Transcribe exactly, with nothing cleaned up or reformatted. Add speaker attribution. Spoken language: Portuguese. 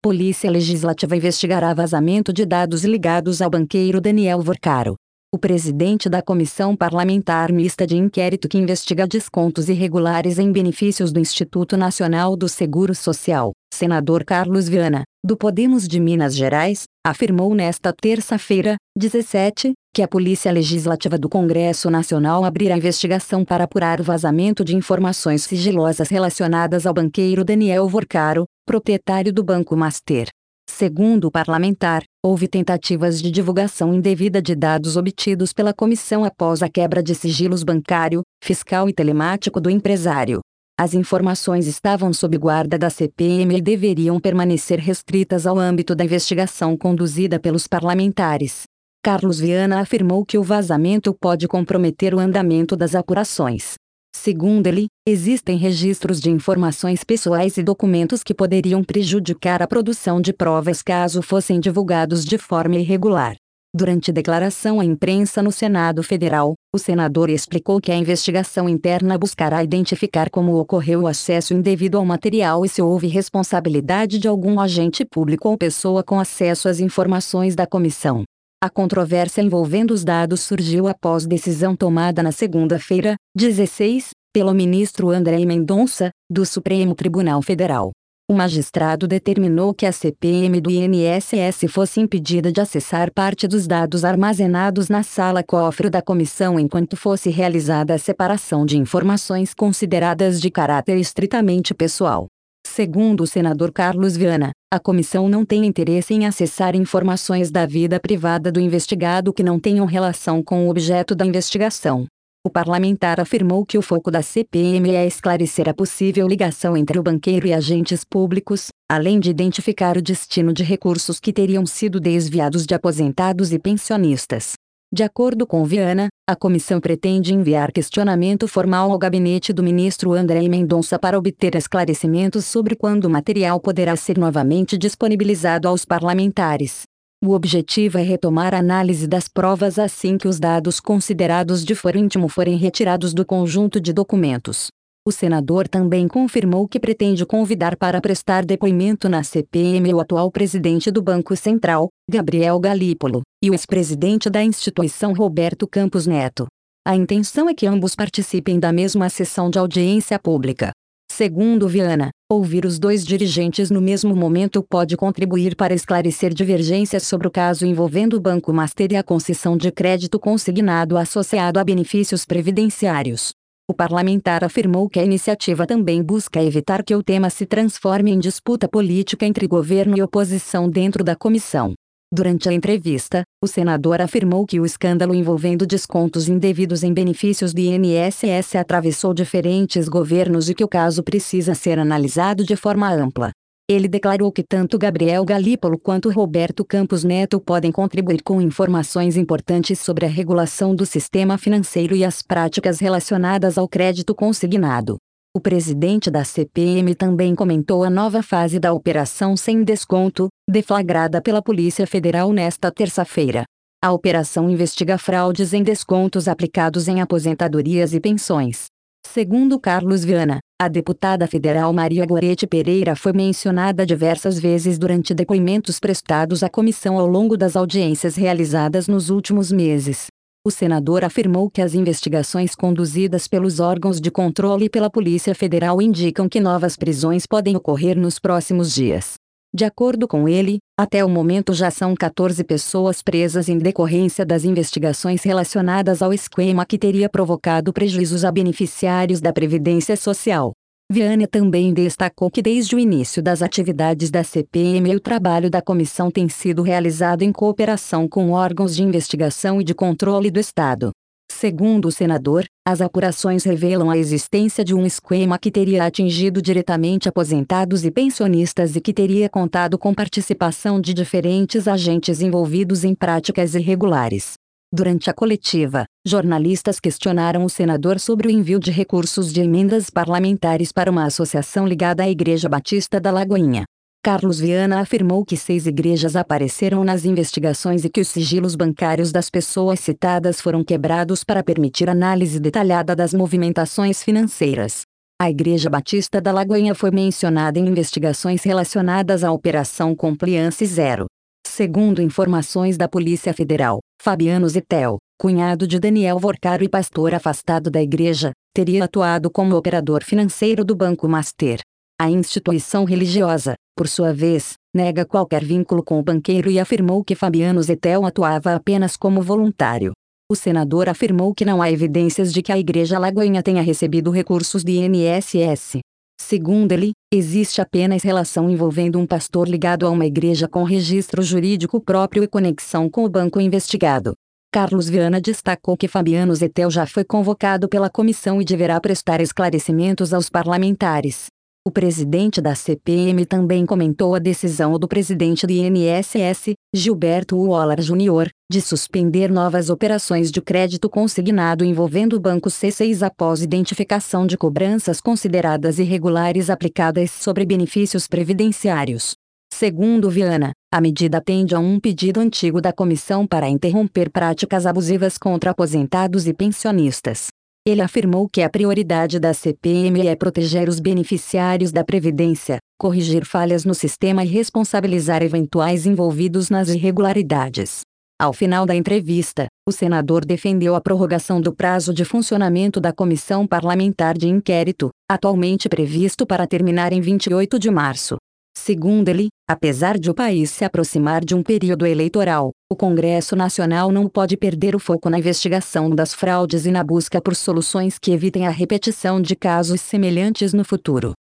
Speaker 1: Polícia Legislativa investigará vazamento de dados ligados ao banqueiro Daniel Vorcaro. O presidente da Comissão Parlamentar Mista de Inquérito que investiga descontos irregulares em benefícios do Instituto Nacional do Seguro Social, senador Carlos Viana, do Podemos de Minas Gerais, afirmou nesta terça-feira, dezessete, que a Polícia Legislativa do Congresso Nacional abrirá investigação para apurar o vazamento de informações sigilosas relacionadas ao banqueiro Daniel Vorcaro, proprietário do Banco Master. Segundo o parlamentar, houve tentativas de divulgação indevida de dados obtidos pela comissão após a quebra de sigilos bancário, fiscal e telemático do empresário. As informações estavam sob guarda da C P M e deveriam permanecer restritas ao âmbito da investigação conduzida pelos parlamentares. Carlos Viana afirmou que o vazamento pode comprometer o andamento das apurações. Segundo ele, existem registros de informações pessoais e documentos que poderiam prejudicar a produção de provas caso fossem divulgados de forma irregular. Durante declaração à imprensa no Senado Federal, o senador explicou que a investigação interna buscará identificar como ocorreu o acesso indevido ao material e se houve responsabilidade de algum agente público ou pessoa com acesso às informações da comissão. A controvérsia envolvendo os dados surgiu após decisão tomada na segunda-feira, dezesseis, pelo ministro André Mendonça, do Supremo Tribunal Federal. O magistrado determinou que a C P M do I N S S fosse impedida de acessar parte dos dados armazenados na sala-cofre da comissão enquanto fosse realizada a separação de informações consideradas de caráter estritamente pessoal. Segundo o senador Carlos Viana, a comissão não tem interesse em acessar informações da vida privada do investigado que não tenham relação com o objeto da investigação. O parlamentar afirmou que o foco da C P M é esclarecer a possível ligação entre o banqueiro e agentes públicos, além de identificar o destino de recursos que teriam sido desviados de aposentados e pensionistas. De acordo com Viana, a comissão pretende enviar questionamento formal ao gabinete do ministro André Mendonça para obter esclarecimentos sobre quando o material poderá ser novamente disponibilizado aos parlamentares. O objetivo é retomar a análise das provas assim que os dados considerados de foro íntimo forem retirados do conjunto de documentos. O senador também confirmou que pretende convidar para prestar depoimento na C P M o atual presidente do Banco Central, Gabriel Galípolo, e o ex-presidente da instituição Roberto Campos Neto. A intenção é que ambos participem da mesma sessão de audiência pública. Segundo Viana, ouvir os dois dirigentes no mesmo momento pode contribuir para esclarecer divergências sobre o caso envolvendo o Banco Master e a concessão de crédito consignado associado a benefícios previdenciários. O parlamentar afirmou que a iniciativa também busca evitar que o tema se transforme em disputa política entre governo e oposição dentro da comissão. Durante a entrevista, o senador afirmou que o escândalo envolvendo descontos indevidos em benefícios do I N S S atravessou diferentes governos e que o caso precisa ser analisado de forma ampla. Ele declarou que tanto Gabriel Galípolo quanto Roberto Campos Neto podem contribuir com informações importantes sobre a regulação do sistema financeiro e as práticas relacionadas ao crédito consignado. O presidente da C P M também comentou a nova fase da Operação Sem Desconto, deflagrada pela Polícia Federal nesta terça-feira. A operação investiga fraudes em descontos aplicados em aposentadorias e pensões. Segundo Carlos Viana, a deputada federal Maria Gorete Pereira foi mencionada diversas vezes durante depoimentos prestados à comissão ao longo das audiências realizadas nos últimos meses. O senador afirmou que as investigações conduzidas pelos órgãos de controle e pela Polícia Federal indicam que novas prisões podem ocorrer nos próximos dias. De acordo com ele, até o momento já são quatorze pessoas presas em decorrência das investigações relacionadas ao esquema que teria provocado prejuízos a beneficiários da Previdência Social. Viana também destacou que desde o início das atividades da C P M o trabalho da comissão tem sido realizado em cooperação com órgãos de investigação e de controle do Estado. Segundo o senador, as apurações revelam a existência de um esquema que teria atingido diretamente aposentados e pensionistas e que teria contado com participação de diferentes agentes envolvidos em práticas irregulares. Durante a coletiva, jornalistas questionaram o senador sobre o envio de recursos de emendas parlamentares para uma associação ligada à Igreja Batista da Lagoinha. Carlos Viana afirmou que seis igrejas apareceram nas investigações e que os sigilos bancários das pessoas citadas foram quebrados para permitir análise detalhada das movimentações financeiras. A Igreja Batista da Lagoinha foi mencionada em investigações relacionadas à Operação Compliance Zero. Segundo informações da Polícia Federal, Fabiano Zettel, cunhado de Daniel Vorcaro e pastor afastado da igreja, teria atuado como operador financeiro do Banco Master. A instituição religiosa, por sua vez, nega qualquer vínculo com o banqueiro e afirmou que Fabiano Zettel atuava apenas como voluntário. O senador afirmou que não há evidências de que a Igreja Lagoinha tenha recebido recursos do I N S S. Segundo ele, existe apenas relação envolvendo um pastor ligado a uma igreja com registro jurídico próprio e conexão com o banco investigado. Carlos Viana destacou que Fabiano Zettel já foi convocado pela comissão e deverá prestar esclarecimentos aos parlamentares. O presidente da C P M também comentou a decisão do presidente do I N S S, Gilberto Waller Júnior, de suspender novas operações de crédito consignado envolvendo o Banco C seis após identificação de cobranças consideradas irregulares aplicadas sobre benefícios previdenciários. Segundo Viana, a medida atende a um pedido antigo da comissão para interromper práticas abusivas contra aposentados e pensionistas. Ele afirmou que a prioridade da C P M é proteger os beneficiários da Previdência, corrigir falhas no sistema e responsabilizar eventuais envolvidos nas irregularidades. Ao final da entrevista, o senador defendeu a prorrogação do prazo de funcionamento da Comissão Parlamentar de Inquérito, atualmente previsto para terminar em vinte e oito de março. Segundo ele, apesar de o país se aproximar de um período eleitoral, o Congresso Nacional não pode perder o foco na investigação das fraudes e na busca por soluções que evitem a repetição de casos semelhantes no futuro.